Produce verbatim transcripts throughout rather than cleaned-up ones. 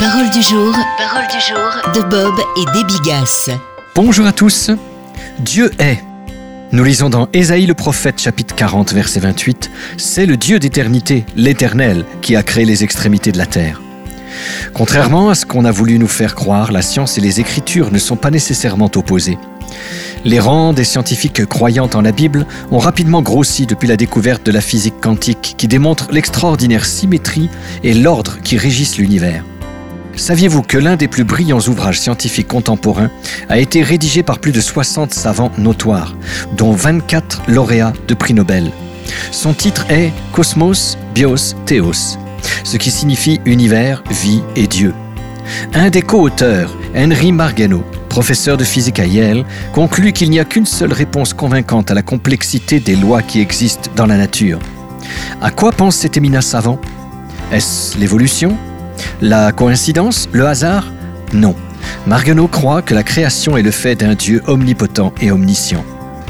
Parole du jour, parole du jour de Bob et des Bigasses. Bonjour à tous. Dieu est. Nous lisons dans Ésaïe le prophète, chapitre quarante, verset vingt-huit. C'est le Dieu d'éternité, l'Éternel, qui a créé les extrémités de la terre. Contrairement à ce qu'on a voulu nous faire croire, la science et les Écritures ne sont pas nécessairement opposées. Les rangs des scientifiques croyant en la Bible ont rapidement grossi depuis la découverte de la physique quantique qui démontre l'extraordinaire symétrie et l'ordre qui régissent l'univers. Saviez-vous que l'un des plus brillants ouvrages scientifiques contemporains a été rédigé par plus de soixante savants notoires, dont vingt-quatre lauréats de prix Nobel. Son titre est « Cosmos, Bios, Theos », ce qui signifie « univers, vie et Dieu ». Un des co-auteurs, Henry Margenau, professeur de physique à Yale, conclut qu'il n'y a qu'une seule réponse convaincante à la complexité des lois qui existent dans la nature. À quoi pense cet éminent savant ? Est-ce l'évolution ? La coïncidence ? Le hasard ? Non. Margenau croit que la création est le fait d'un Dieu omnipotent et omniscient.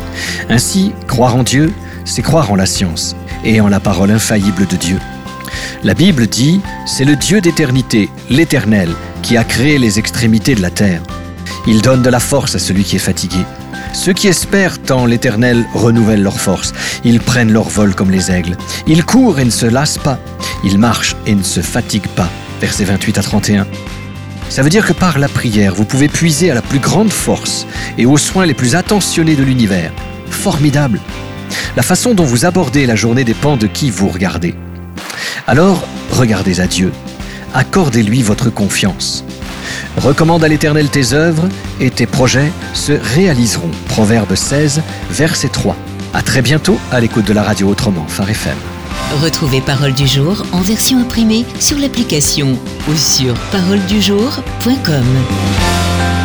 Ainsi, croire en Dieu, c'est croire en la science et en la parole infaillible de Dieu. La Bible dit « C'est le Dieu d'éternité, l'Éternel, qui a créé les extrémités de la terre. Il donne de la force à celui qui est fatigué. Ceux qui espèrent en l'Éternel renouvellent leur force. Ils prennent leur vol comme les aigles. Ils courent et ne se lassent pas. Ils marchent et ne se fatiguent pas. » Versets vingt-huit à trente et un. Ça veut dire que par la prière, vous pouvez puiser à la plus grande force et aux soins les plus attentionnés de l'univers. Formidable! La façon dont vous abordez la journée dépend de qui vous regardez. Alors, regardez à Dieu. Accordez-lui votre confiance. Recommande à l'Éternel tes œuvres et tes projets se réaliseront. Proverbe seize, verset trois. À très bientôt à l'écoute de la radio Autrement, Phare F M. Retrouvez Parole du jour en version imprimée sur l'application ou sur parole du jour point com.